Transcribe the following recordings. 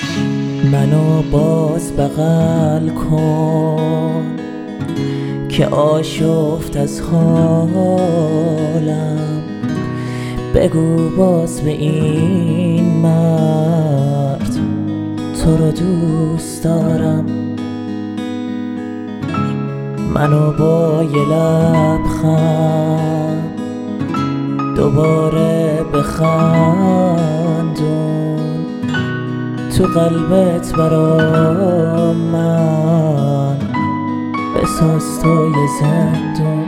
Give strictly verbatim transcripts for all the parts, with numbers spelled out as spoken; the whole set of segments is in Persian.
منو باز بغل کن که آشفت از حالم، بگو باز به این مرد تو رو دوست دارم. منو با یه لبخند دوباره بخندون، تو قلبت برام من بساز توی زندون.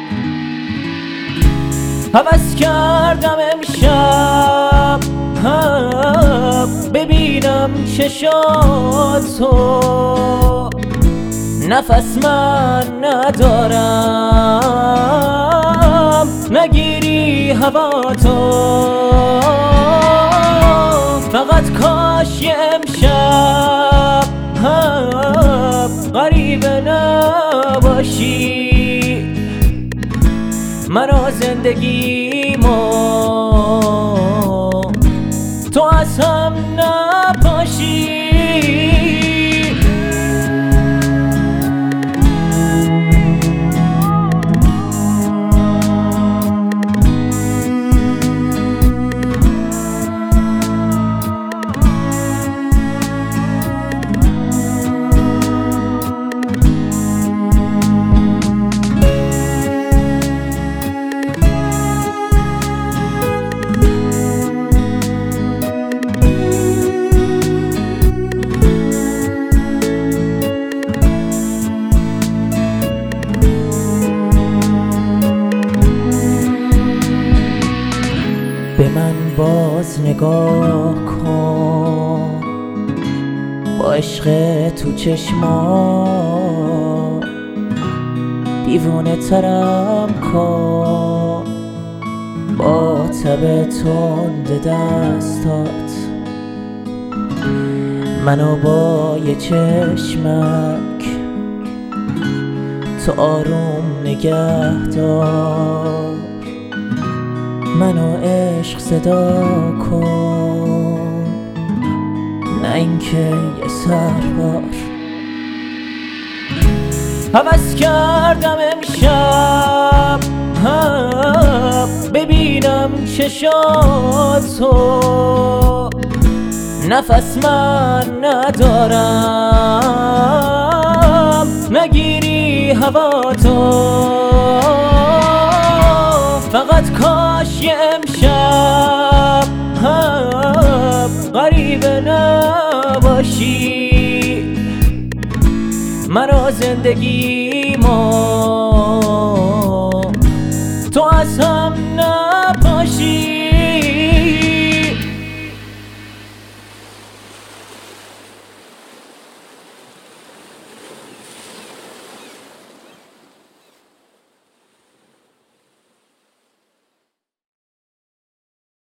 هوس کردم امشب ببینم چشاتو، نفس من ندارم نگیری هواتو. فقط کاش یه امشب غریبه نباشی، مرا زندگیمو تو از هم نپاشی. به من باز نگاه کن با عشق تو چشما، دیوونه ترم کن با تب تند دستات. منو با یه چشمک تو آروم نگه دار، منو عشق صدا کن نه اینکه یه سربار. هوس کردم امشب ببینم چشاتو، نفس من ندارم نگیری هواتو. فقط کاش یه امشب غریبه نباشی، مرا زندگیمو تو از هم نپاشی.